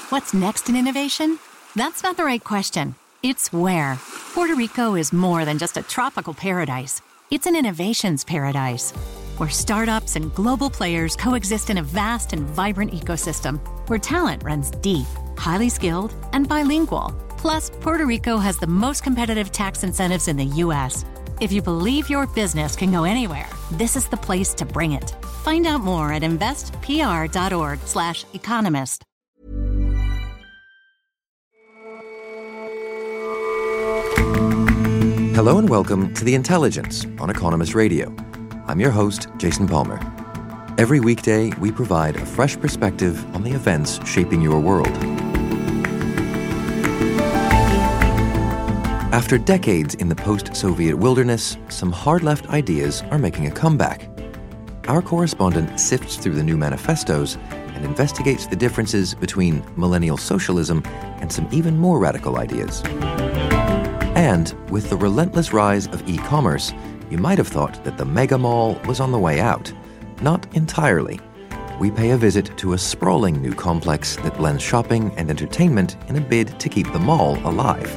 What's next in innovation? That's not the right question. It's where. Puerto Rico is more than just a tropical paradise. It's an innovations paradise, where startups and global players coexist in a vast and vibrant ecosystem, where talent runs deep, highly skilled, and bilingual. Plus, Puerto Rico has the most competitive tax incentives in the U.S. If you believe your business can go anywhere, this is the place to bring it. Find out more at investpr.org/economist. Hello and welcome to The Intelligence on Economist Radio. I'm your host, Jason Palmer. Every weekday, we provide a fresh perspective on the events shaping your world. After decades in the post-Soviet wilderness, some hard-left ideas are making a comeback. Our correspondent sifts through the new manifestos and investigates the differences between millennial socialism and some even more radical ideas. And with the relentless rise of e-commerce, you might have thought that the mega mall was on the way out. Not entirely. We pay a visit to a sprawling new complex that blends shopping and entertainment in a bid to keep the mall alive.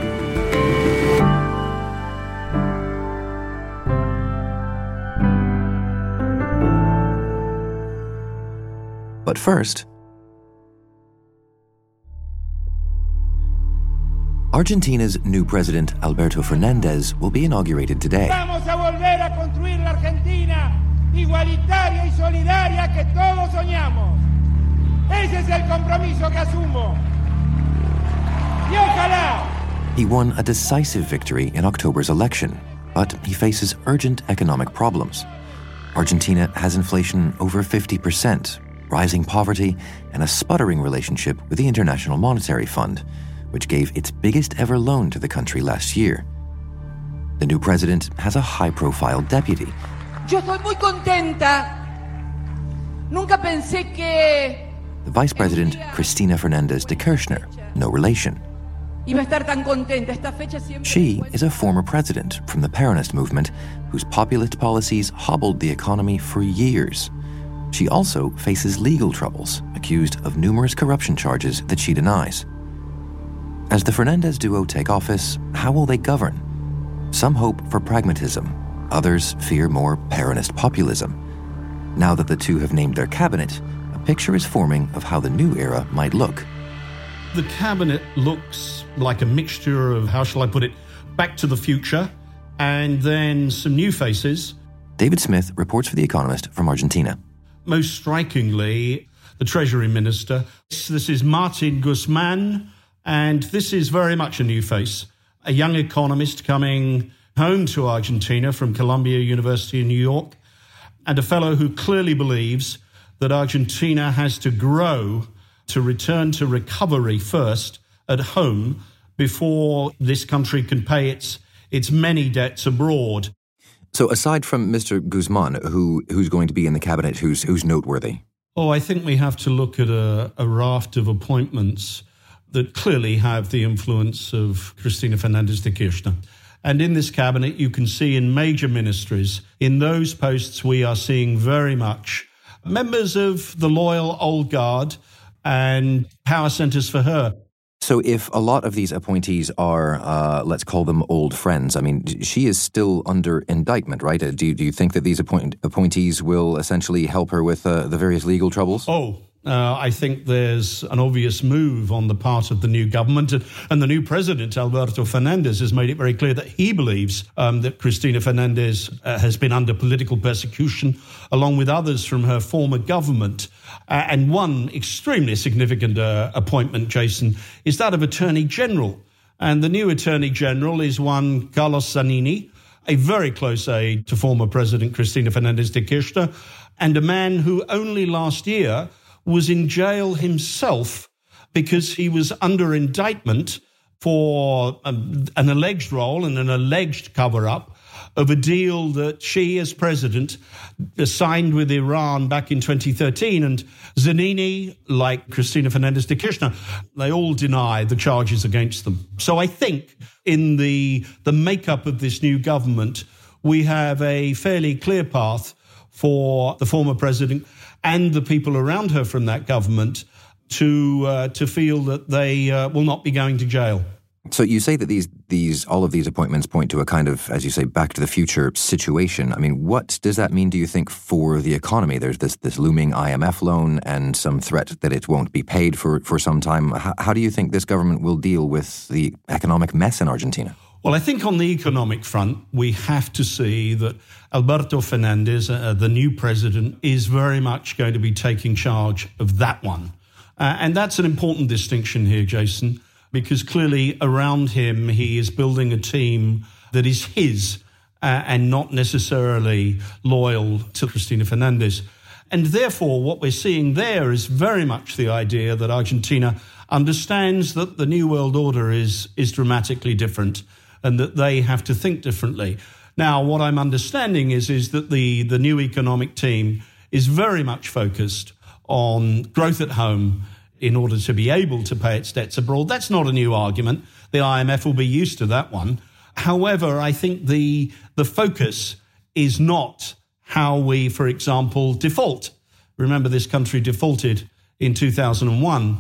But first, Argentina's new president, Alberto Fernandez, will be inaugurated today. Vamos a volver a construir la Argentina igualitaria y solidaria que todos soñamos. Ese es el compromiso que asumo. Y ojalá. He won a decisive victory in October's election, but he faces urgent economic problems. Argentina has inflation over 50%, rising poverty, and a sputtering relationship with the International Monetary Fund, which gave its biggest ever loan to the country last year. The new president has a high-profile deputy. Yo estoy muy contenta. Nunca pensé que... The vice president, Cristina Fernández de Kirchner, no relation. Iba a estar tan contenta. Esta fecha siempre... She is a former president from the Peronist movement whose populist policies hobbled the economy for years. She also faces legal troubles, accused of numerous corruption charges that she denies. As the Fernandez duo take office, how will they govern? Some hope for pragmatism. Others fear more Peronist populism. Now that the two have named their cabinet, a picture is forming of how the new era might look. The cabinet looks like a mixture of, how shall I put it, Back to the Future, and then some new faces. David Smith reports for The Economist from Argentina. Most strikingly, the Treasury Minister. This is Martin Guzman, and this is very much a new face. A young economist coming home to Argentina from Columbia University in New York, and a fellow who clearly believes that Argentina has to grow to return to recovery first at home before this country can pay its many debts abroad. So aside from Mr. Guzman, who's going to be in the cabinet, who's noteworthy? Oh, I think we have to look at a raft of appointments that clearly have the influence of Cristina Fernández de Kirchner. And in this cabinet, you can see in major ministries, in those posts we are seeing very much members of the loyal old guard and power centres for her. So if a lot of these appointees are, let's call them old friends, I mean, she is still under indictment, right? Do you think that these appointees will essentially help her with the various legal troubles? I think there's an obvious move on the part of the new government, and the new president, Alberto Fernandez, has made it very clear that he believes that Cristina Fernández has been under political persecution, along with others from her former government. And one extremely significant appointment, Jason, is that of Attorney General. And the new Attorney General is one Carlos Zanini, a very close aide to former President Cristina Fernández de Kirchner, and a man who only last year was in jail himself because he was under indictment for an alleged role and an alleged cover-up of a deal that she, as president, signed with Iran back in 2013. And Zanini, like Cristina Fernández de Kirchner, they all deny the charges against them. So I think in the makeup of this new government, we have a fairly clear path for the former president and the people around her from that government to feel that they will not be going to jail. So you say that these all of these appointments point to a kind of, as you say, back to the future situation. I mean, what does that mean, do you think, for the economy? There's this looming IMF loan and some threat that it won't be paid for some time. How do you think this government will deal with the economic mess in Argentina? Well, I think on the economic front, we have to see that Alberto Fernandez, the new president, is very much going to be taking charge of that one. And that's an important distinction here, Jason, because clearly around him he is building a team that is his and not necessarily loyal to Cristina Fernandez. And therefore what we're seeing there is very much the idea that Argentina understands that the New World Order is dramatically different and that they have to think differently. Now, what I'm understanding is that the new economic team is very much focused on growth at home in order to be able to pay its debts abroad. That's not a new argument. The IMF will be used to that one. However, I think the focus is not how we, for example, default. Remember, this country defaulted in 2001,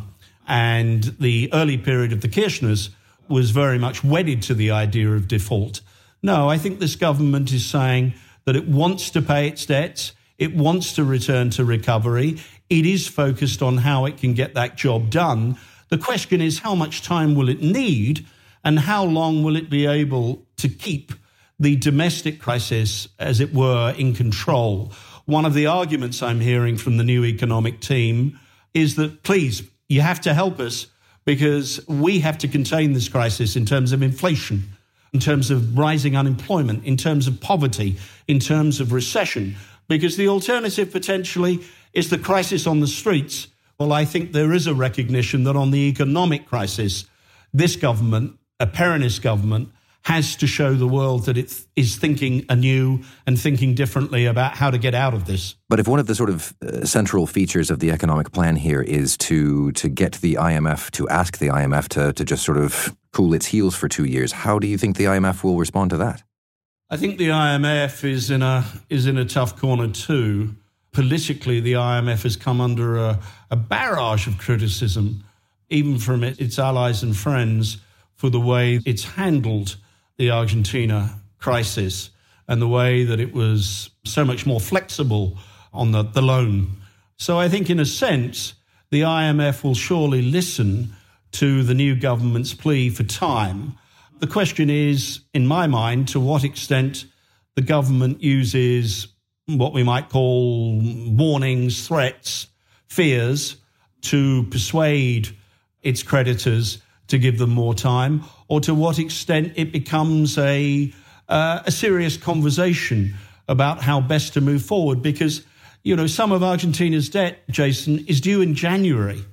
and the early period of the Kirchners was very much wedded to the idea of default. No, I think this government is saying that it wants to pay its debts, it wants to return to recovery. It is focused on how it can get that job done. The question is, how much time will it need and how long will it be able to keep the domestic crisis, as it were, in control? One of the arguments I'm hearing from the new economic team is that, please, you have to help us because we have to contain this crisis in terms of inflation, in terms of rising unemployment, in terms of poverty, in terms of recession, because the alternative potentially is the crisis on the streets. Well, I think there is a recognition that on the economic crisis, this government, a Peronist government, has to show the world that it is thinking anew and thinking differently about how to get out of this. But if one of the sort of central features of the economic plan here is to get the IMF, to ask the IMF to just sort of cool its heels for 2 years, how do you think the IMF will respond to that? I think the IMF is in a tough corner too. Politically, the IMF has come under a barrage of criticism, even from its allies and friends, for the way it's handled the Argentina crisis and the way that it was so much more flexible on the loan. So I think, in a sense, the IMF will surely listen to the new government's plea for time. The question is, in my mind, to what extent the government uses what we might call warnings, threats, fears to persuade its creditors to give them more time, or to what extent it becomes a serious conversation about how best to move forward. Because, you know, some of Argentina's debt, Jason, is due in January.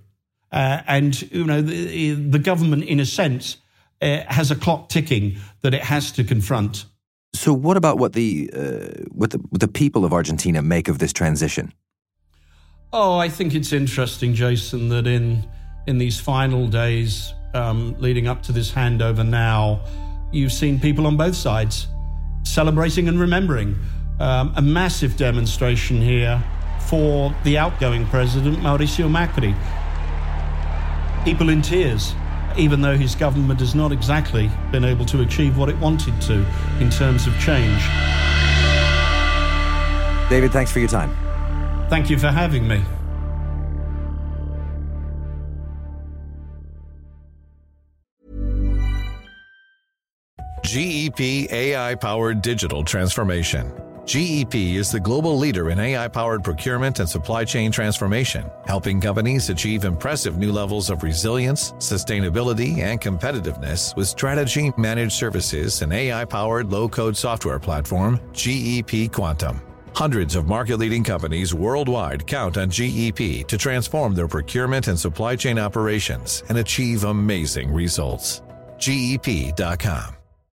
And, you know, the government, in a sense, has a clock ticking that it has to confront. So what about what the people of Argentina make of this transition? Oh, I think it's interesting, Jason, that in these final days leading up to this handover now, you've seen people on both sides celebrating and remembering. A massive demonstration here for the outgoing president, Mauricio Macri. People in tears, even though his government has not exactly been able to achieve what it wanted to in terms of change. David, thanks for your time. Thank you for having me. GEP AI-powered digital transformation. GEP is the global leader in AI-powered procurement and supply chain transformation, helping companies achieve impressive new levels of resilience, sustainability, and competitiveness with strategy, managed services, and AI-powered low-code software platform, GEP Quantum. Hundreds of market-leading companies worldwide count on GEP to transform their procurement and supply chain operations and achieve amazing results. GEP.com.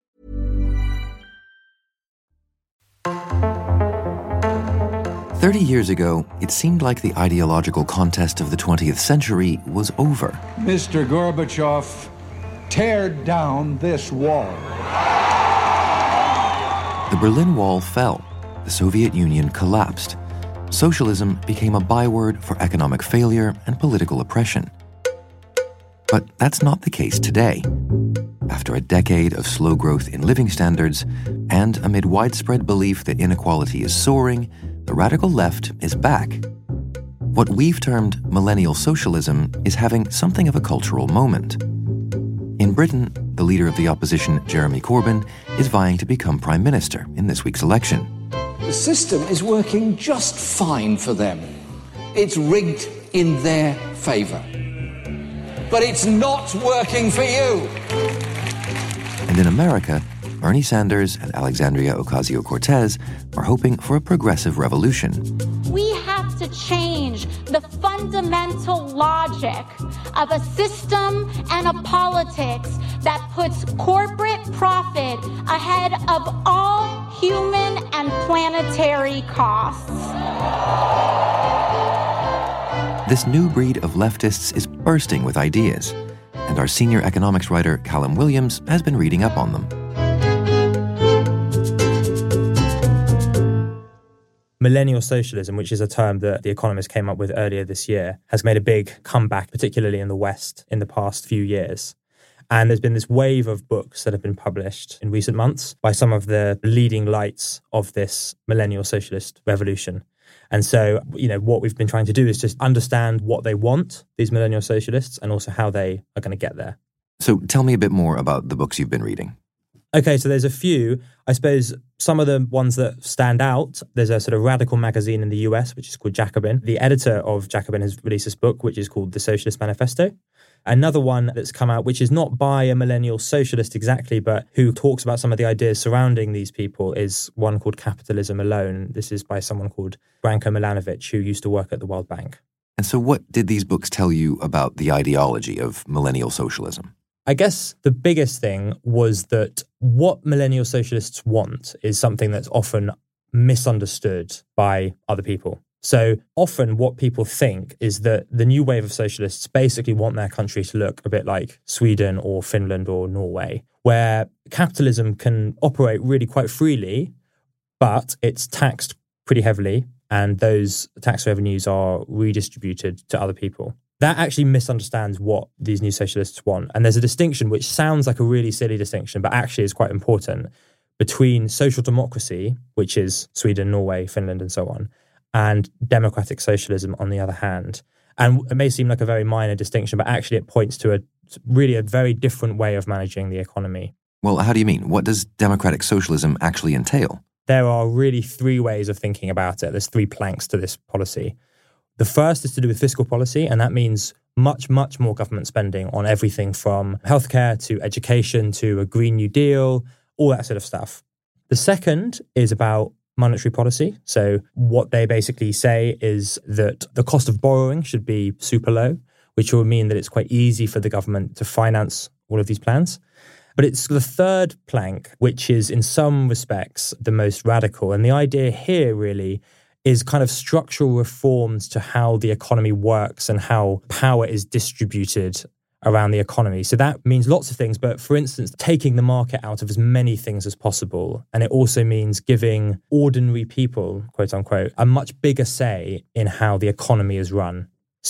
"30 years ago, it seemed like the ideological contest of the 20th century was over. Mr. Gorbachev, tear down this wall." The Berlin Wall fell. The Soviet Union collapsed. socialism became a byword for economic failure and political oppression. But that's not the case today. After a decade of slow growth in living standards, and amid widespread belief that inequality is soaring, the radical left is back. What we've termed millennial socialism is having something of a cultural moment. In Britain, the leader of the opposition, Jeremy Corbyn, is vying to become Prime Minister in this week's election. The system is working just fine for them. It's rigged in their favour. But it's not working for you. And in America, Bernie Sanders and Alexandria Ocasio-Cortez are hoping for a progressive revolution. We have to change the fundamental logic of a system and a politics that puts corporate profit ahead of all human and planetary costs. This new breed of leftists is bursting with ideas, and our senior economics writer Callum Williams has been reading up on them. Millennial socialism, which is a term that The Economist came up with earlier this year, has made a big comeback, particularly in the West, in the past few years. And there's been this wave of books that have been published in recent months by some of the leading lights of this millennial socialist revolution. And so, what we've been trying to do is just understand what they want, these millennial socialists, and also how they are going to get there. So tell me a bit more about the books you've been reading. Okay, so there's a few. I suppose some of the ones that stand out, there's a sort of radical magazine in the US, which is called Jacobin. The editor of Jacobin has released this book, which is called The Socialist Manifesto. Another one that's come out, which is not by a millennial socialist exactly, but who talks about some of the ideas surrounding these people, is one called Capitalism Alone. This is by someone called Branko Milanovic, who used to work at the World Bank. And so what did these books tell you about the ideology of millennial socialism? I guess the biggest thing was that what millennial socialists want is something that's often misunderstood by other people. So often what people think is that the new wave of socialists basically want their country to look a bit like Sweden or Finland or Norway, where capitalism can operate really quite freely, but it's taxed pretty heavily, and those tax revenues are redistributed to other people. That actually misunderstands what these new socialists want. And there's a distinction which sounds like a really silly distinction, but actually is quite important, between social democracy, which is Sweden, Norway, Finland, and so on, and democratic socialism on the other hand. And it may seem like a very minor distinction, but actually it points to a very different way of managing the economy. Well, how do you mean? What does democratic socialism actually entail? There are really three ways of thinking about it. There's three planks to this policy. The first is to do with fiscal policy, and that means much, much more government spending on everything from healthcare to education to a Green New Deal, all that sort of stuff. The second is about monetary policy. So what they basically say is that the cost of borrowing should be super low, which will mean that it's quite easy for the government to finance all of these plans. But it's the third plank, which is in some respects the most radical. And the idea here really is kind of structural reforms to how the economy works and how power is distributed around the economy. So that means lots of things, but for instance, taking the market out of as many things as possible. And it also means giving ordinary people, quote unquote, a much bigger say in how the economy is run.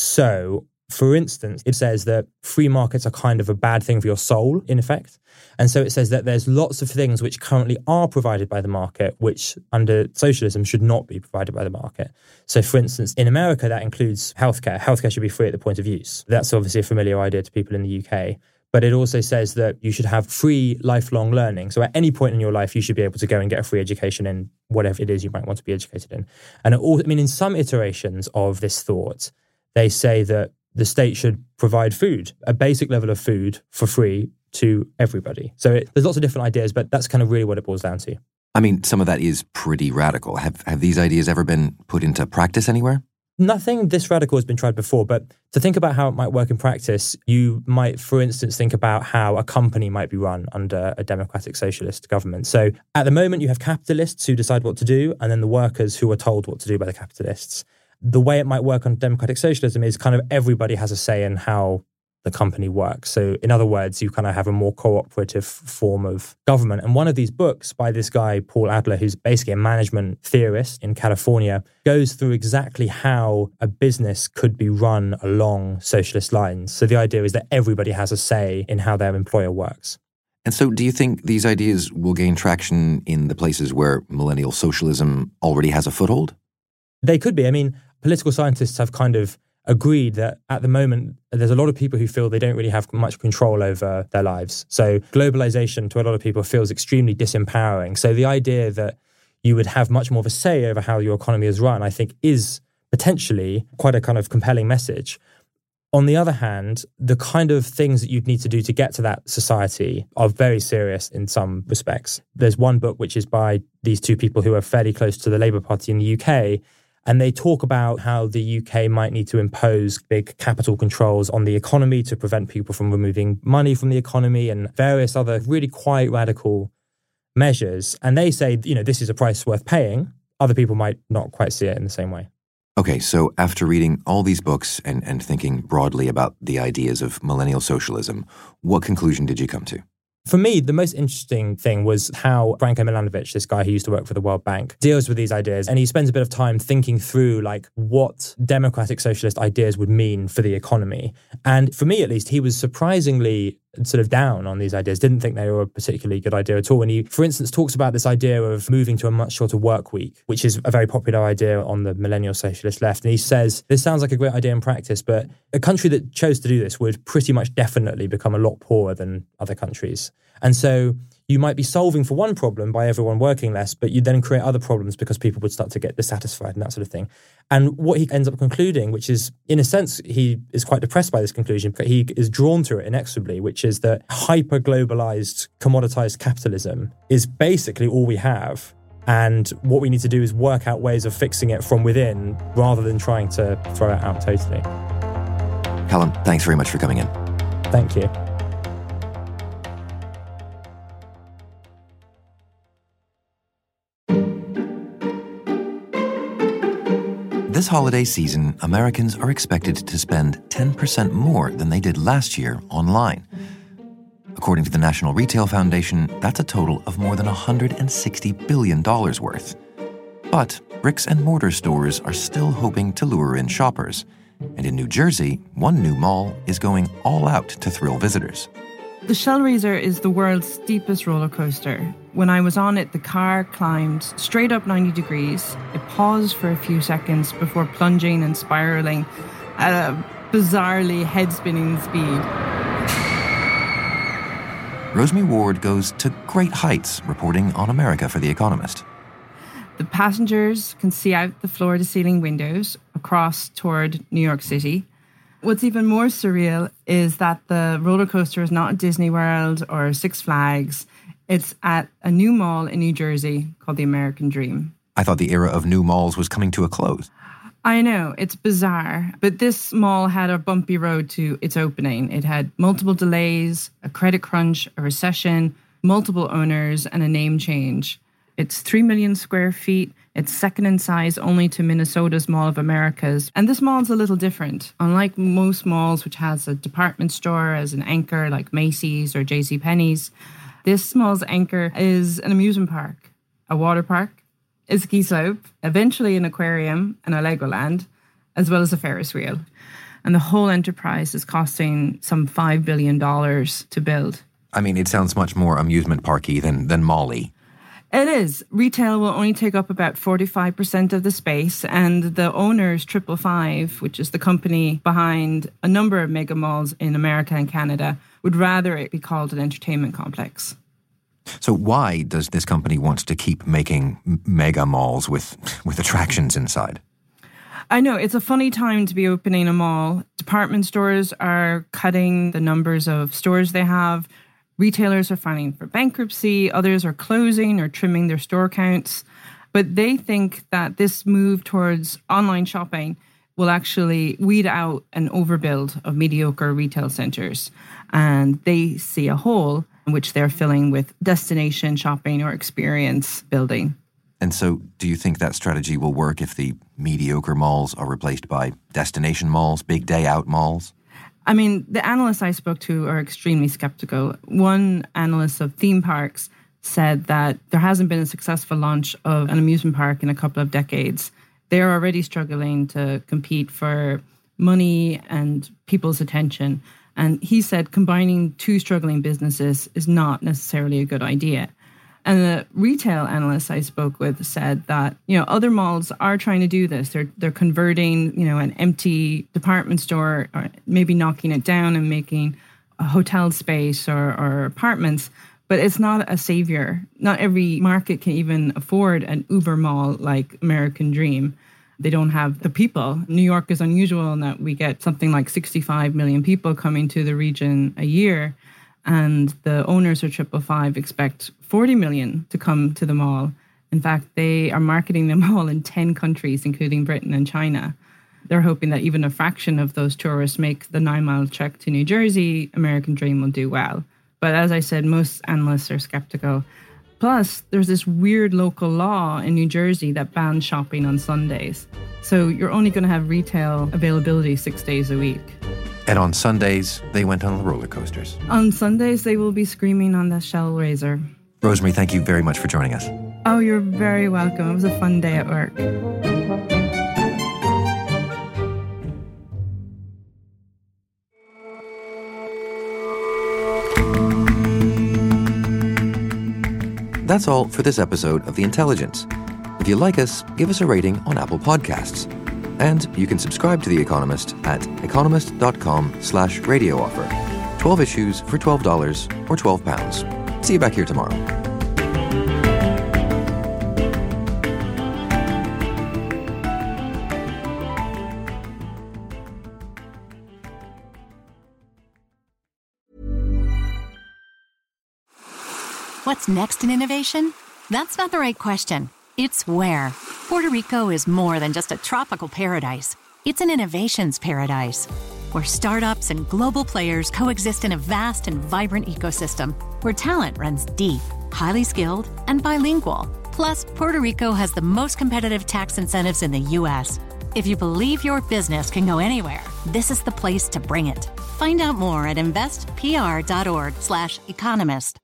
So, for instance, it says that free markets are kind of a bad thing for your soul, in effect. And so it says that there's lots of things which currently are provided by the market, which under socialism should not be provided by the market. So, for instance, in America, that includes healthcare. Healthcare should be free at the point of use. That's obviously a familiar idea to people in the UK. But it also says that you should have free lifelong learning. So at any point in your life, you should be able to go and get a free education in whatever it is you might want to be educated in. And in some iterations of this thought, they say that the state should provide food, a basic level of food for free to everybody. So there's lots of different ideas, but that's kind of really what it boils down to. I mean, some of that is pretty radical. Have these ideas ever been put into practice anywhere? Nothing this radical has been tried before, but to think about how it might work in practice, you might, for instance, think about how a company might be run under a democratic socialist government. So at the moment, you have capitalists who decide what to do, and then the workers who are told what to do by the capitalists. The way it might work on democratic socialism is kind of everybody has a say in how the company works. So in other words, you kind of have a more cooperative form of government. And one of these books by this guy, Paul Adler, who's basically a management theorist in California, goes through exactly how a business could be run along socialist lines. So the idea is that everybody has a say in how their employer works. And so do you think these ideas will gain traction in the places where millennial socialism already has a foothold? They could be. I mean, political scientists have kind of agreed that at the moment, there's a lot of people who feel they don't really have much control over their lives. So globalization to a lot of people feels extremely disempowering. So the idea that you would have much more of a say over how your economy is run, I think, is potentially quite a kind of compelling message. On the other hand, the kind of things that you'd need to do to get to that society are very serious in some respects. There's one book which is by these two people who are fairly close to the Labour Party in the UK, and they talk about how the UK might need to impose big capital controls on the economy to prevent people from removing money from the economy and various other really quite radical measures. And they say, this is a price worth paying. Other people might not quite see it in the same way. Okay, so after reading all these books and thinking broadly about the ideas of millennial socialism, what conclusion did you come to? For me, the most interesting thing was how Branko Milanovic, this guy who used to work for the World Bank, deals with these ideas. And he spends a bit of time thinking through what democratic socialist ideas would mean for the economy. And for me, at least, he was surprisingly sort of down on these ideas, didn't think they were a particularly good idea at all. And he, for instance, talks about this idea of moving to a much shorter work week, which is a very popular idea on the millennial socialist left. And he says, this sounds like a great idea in practice, but a country that chose to do this would pretty much definitely become a lot poorer than other countries. And so you might be solving for one problem by everyone working less, but you then create other problems because people would start to get dissatisfied and that sort of thing. And what he ends up concluding, which is, in a sense, he is quite depressed by this conclusion, but he is drawn to it inexorably, which is that hyper-globalized, commoditized capitalism is basically all we have. And what we need to do is work out ways of fixing it from within rather than trying to throw it out totally. Callum, thanks very much for coming in. Thank you. This holiday season, Americans are expected to spend 10% more than they did last year online. According to the National Retail Foundation, that's a total of more than $160 billion worth. But bricks and mortar stores are still hoping to lure in shoppers. And in New Jersey, one new mall is going all out to thrill visitors. The Shellraiser is the world's steepest roller coaster. When I was on it, the car climbed straight up 90 degrees. It paused for a few seconds before plunging and spiraling at a bizarrely head-spinning speed. Rosemary Ward goes to great heights reporting on America for The Economist. The passengers can see out the floor-to-ceiling windows across toward New York City. What's even more surreal is that the roller coaster is not at Disney World or Six Flags. It's at a new mall in New Jersey called the American Dream. I thought the era of new malls was coming to a close. I know, it's bizarre, but this mall had a bumpy road to its opening. It had multiple delays, a credit crunch, a recession, multiple owners, and a name change. It's 3 million square feet. It's second in size only to Minnesota's Mall of Americas. And this mall's a little different. Unlike most malls, which has a department store as an anchor like Macy's or JCPenney's, this mall's anchor is an amusement park, a water park, a ski slope, eventually an aquarium and a Legoland, as well as a Ferris wheel. And the whole enterprise is costing some $5 billion to build. I mean, it sounds much more amusement parky than mall-y. It is. Retail will only take up about 45% of the space, and the owners, 555, which is the company behind a number of mega malls in America and Canada, would rather it be called an entertainment complex. So why does this company want to keep making mega malls with attractions inside? I know, it's a funny time to be opening a mall. Department stores are cutting the numbers of stores they have. Retailers are filing for bankruptcy. Others are closing or trimming their store counts. But they think that this move towards online shopping will actually weed out an overbuild of mediocre retail centers. And they see a hole in which they're filling with destination shopping or experience building. And so do you think that strategy will work if the mediocre malls are replaced by destination malls, big day out malls? I mean, the analysts I spoke to are extremely skeptical. One analyst of theme parks said that there hasn't been a successful launch of an amusement park in a couple of decades. They're already struggling to compete for money and people's attention. And he said combining two struggling businesses is not necessarily a good idea. And the retail analyst I spoke with said that, other malls are trying to do this. They're converting, an empty department store, or maybe knocking it down and making a hotel space or apartments. But it's not a savior. Not every market can even afford an Uber mall like American Dream. They don't have the people. New York is unusual in that we get something like 65 million people coming to the region a year. And the owners of 555 expect 40 million to come to the mall. In fact, they are marketing the mall in 10 countries, including Britain and China. They're hoping that even a fraction of those tourists make the 9-mile trek to New Jersey. American Dream will do well. But as I said, most analysts are skeptical. Plus, there's this weird local law in New Jersey that bans shopping on Sundays. So you're only going to have retail availability 6 days a week. And on Sundays, they went on the roller coasters. On Sundays, they will be screaming on the Shell Razor. Rosemary, thank you very much for joining us. Oh, you're very welcome. It was a fun day at work. That's all for this episode of The Intelligence. If you like us, give us a rating on Apple Podcasts. And you can subscribe to The Economist at economist.com/radio offer. 12 issues for $12 or £12. See you back here tomorrow. What's next in innovation? That's not the right question. It's where. Puerto Rico is more than just a tropical paradise. It's an innovations paradise, where startups and global players coexist in a vast and vibrant ecosystem, where talent runs deep, highly skilled, and bilingual. Plus, Puerto Rico has the most competitive tax incentives in the U.S. If you believe your business can go anywhere, this is the place to bring it. Find out more at investpr.org/economist.